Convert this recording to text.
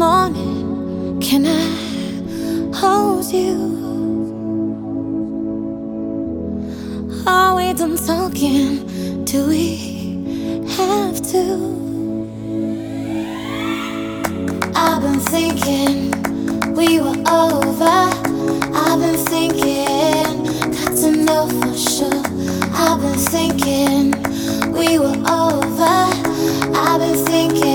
morning, can I hold you? Are we done talking? Do we have to? I've been thinking we were over. I've been thinking, got to know for sure. I've been thinking we were over. I've been thinking